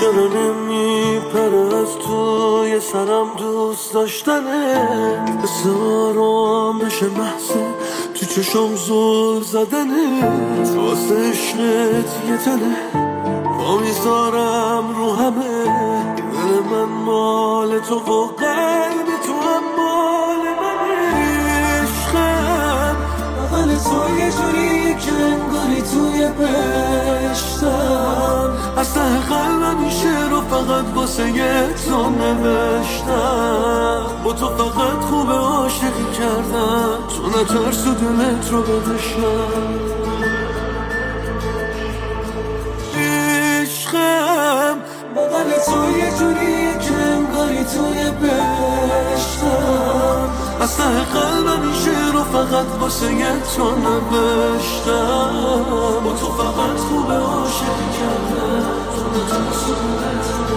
چرا نمیپره از توی سرم دوست داشتنه، مثل آرامش محضه تو چشم زل زدنه، واسه عشقت یه تنه پا میذارم رو همه، دل من مال تو و قلب تو هم مال منه. عشقم بغل تو یه جوری که انگاری توی بهشتم، از ته قلبم این شعر رو فقط واسه یه تو نوشتم، با تو فقط خوب عاشقی کردم، تو نترس و دلت رو بدشم. عشقم بغل تو یه جوری که انگاری توی بهشتم، از ته قلبم این شعر رو فقط واسه یه تو نوشتم، با تو فقط خوب عاشقی کردم، تو نترس و دلت رو